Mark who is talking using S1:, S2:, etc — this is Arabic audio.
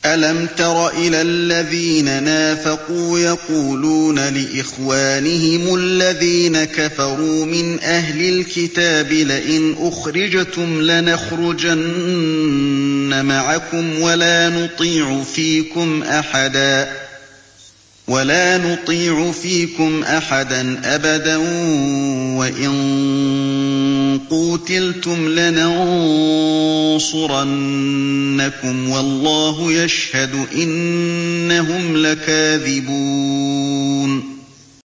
S1: أَلَمْ تَرَ إِلَى الَّذِينَ نَافَقُوا يَقُولُونَ لِإِخْوَانِهِمُ الَّذِينَ كَفَرُوا مِنْ أَهْلِ الْكِتَابِ لَئِنْ أُخْرِجْتُمْ لَنَخْرُجَنَّ مَعَكُمْ وَلَا نُطِيعُ فِيكُمْ أَحَدًا أَبَدًا وَإِن قُوتِلْتُمْ لَنَنصُرَنَّكُمْ وَاللَّهُ يَشْهَدُ إِنَّهُمْ لَكَاذِبُونَ